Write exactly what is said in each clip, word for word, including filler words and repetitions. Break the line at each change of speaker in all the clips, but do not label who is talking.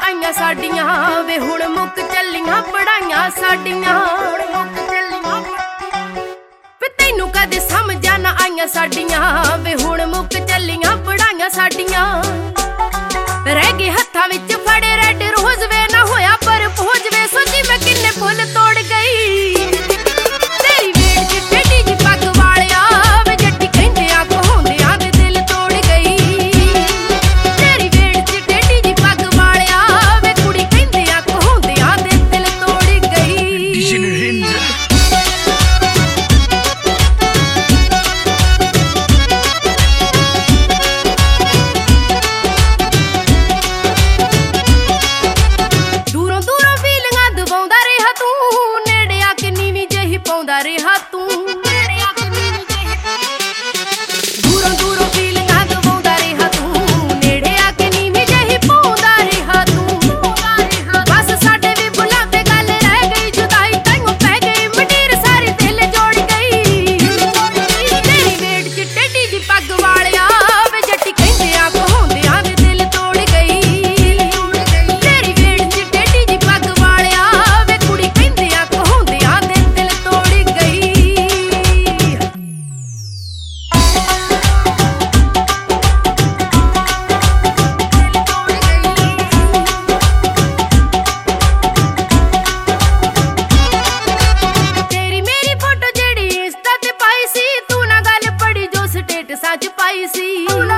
आईयां साडियां वे हुण मुक चलियां पढ़ाइयां साडियां वे तैनू कदे समझा ना आईयां साडियां वे हुण मुक चलियां पढ़ाइयां साडियां रह गए हत्थां विच फड़े रेड रोज वे ना होया पर पहुंच वे सोची मैं किन्ने फुल तोड़ गई तेरी वेड़ च टेढ़ी जी पग वालिया वे जट्टी कहंदियां कहाउंदियां दे दिल तोड़ गई तेरी वेड़ च टेढ़ी जी पग वालिया वे कुड़ी कहंदियां कहाउंदियां दे दिल तोड़ गई पाउंदा रहा तू दूरों दूरों फीलिंगां दवाउंदा रहा तू नेड़े आके नीवीं जही पाउंदा रहा तू बस साडे भी बुलावे गल रह गई जुदाई ताइयों पै गई मंडीर सारी दिल जोड़ गई तेरी वेड़ च टेढ़ी जी पग वालिया वे जट्टी कहंदियां कहाउंदियां दे दिल तोड़ गई तेरी वेड़ च टेढ़ी जी पग वालिया वे कुड़ी कहंदियां कहाउंदियां दे दिल तोड़ सच पाई सी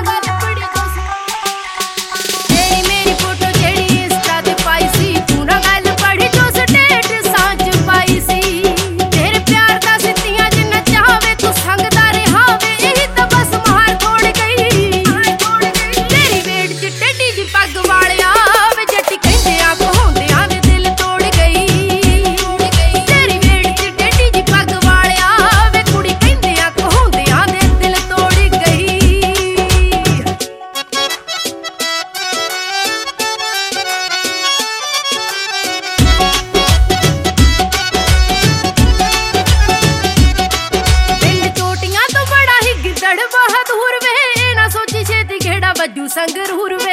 तेरी मेरी फोटो जेड़ी इंस्टा ते पाई सी तू ना गल पढ़ी जो स्टेट सच पाई सी तेरे प्यार दा सिद्धियां जिन्ना चाहवे तू संगदा रहा वे यही तो बस मार छोड़ गई तेरी वेड़ च टेढ़ी जी पग वालिया वे जट्टी कहंदियां कहाउंदियां दे दिल तोड़ गई तेरी वेड़ च टेढ़ी जी पग वालिया वे कुड़ी कहंदियां कहाउंदियां दे दिल तोड़ बहादुर वे ना सोची छेती घेड़ा बज्जू संगरूर।